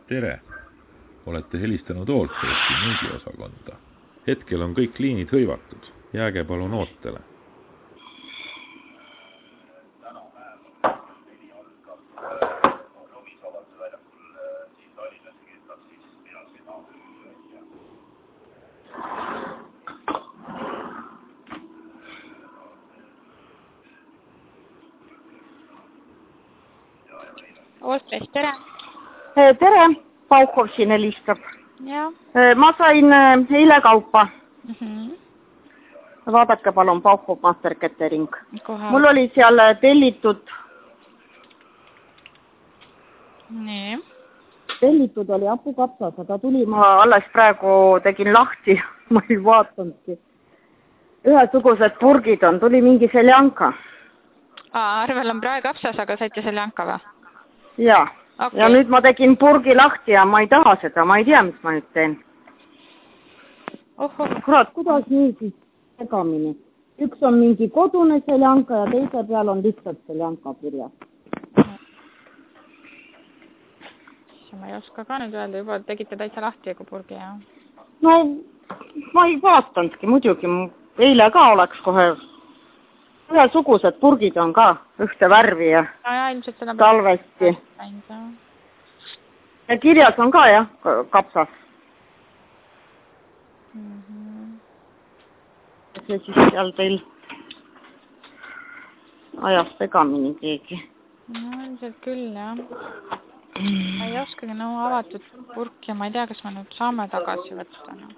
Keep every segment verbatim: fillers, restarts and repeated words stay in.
Tere! Olete helistanud Allsafe'i müügiosakonda. Hetkel on kõik liinid hõivatud. Jääge palun ootele. Allsafe, tere! Tere, Paukov siin helistab. Ja. Ma sain eile kaupa. Mm-hmm. Vaadake palun, Paukov Master Catering. Kohe. Mul oli seal tellitud. Nii. Tellitud oli hapukapsas, aga tuli ma alles praegu tegin lahti. Ma ei vaatanudki. Ühesugused purgid on, tuli mingi seljanka. Aa, arvel on praegu kapsas, aga saite seljanka või? Jaa. Okay. Ja nüüd ma tegin purgi lahti ja ma ei taha seda, ma ei tea, mis ma nüüd teen. Oho. Kurat, kuidas nii siis segamini? Üks on mingi kodune seljanka ja teise peal on lihtsalt seljanka kirjas. Ma ei oska ka nüüd öelda, juba tegite täitsa lahti kui purgi, jah? No, ma ei vaatanudki, muidugi eile ka oleks kohe ühesugused purgid on ka ühte värvi ja, ja, ja talvesti. Ja kirjas on ka, jah, kapsas. Mm-hmm. See siis seal teil ajas segamini keegi. No, ilmselt küll, jah. Ma ei oskagi nõu avatud purk ja ma ei tea, kas me nüüd saame tagasi võtta. No.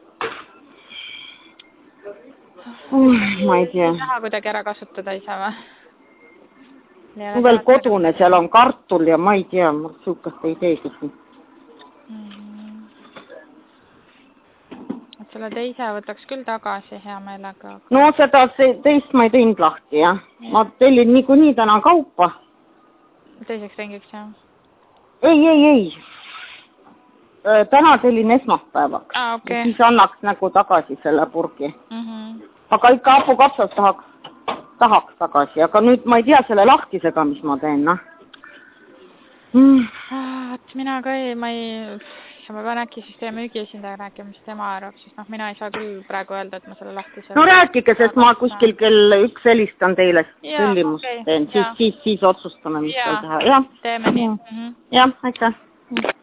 Uh, ma ei tea. Ei taha kuidagi ära kasutada ei saa või? Mu veel kodune, seal on kartul ja ma ei tea, ma suukast ei teegi siin. Mm-hmm. Et selle teise võtaks küll tagasi hea meelega. Aga... No seda teist ma ei teinud lahti, jah. Ja. Ma tellin niikuinii täna kaupa. Teiseks ringiks, jah? Ei, ei, ei. Täna tellin esmaspäevaks. Ah, okay. Siis annaks nagu tagasi selle purgi. Mm-hmm. Aga ikka hapukapsas tahaks, tahaks tagasi. Aga nüüd ma ei tea selle lahtisega, mis ma teen, noh. Mm. Ah, et mina ka ei, ma ei... Ma pean äkki siis teie müügiesindaja rääkima, mis tema arvab, siis noh, mina ei saa küll praegu öelda, et ma selle lahti selle... No rääkige, sest ma kuskil kell üks helistan teile tellimust okay. teen. Siis, siis, siis otsustame, mis ja. seal teha. Ja. Teeme nii. Mm-hmm. Jah, aitäh.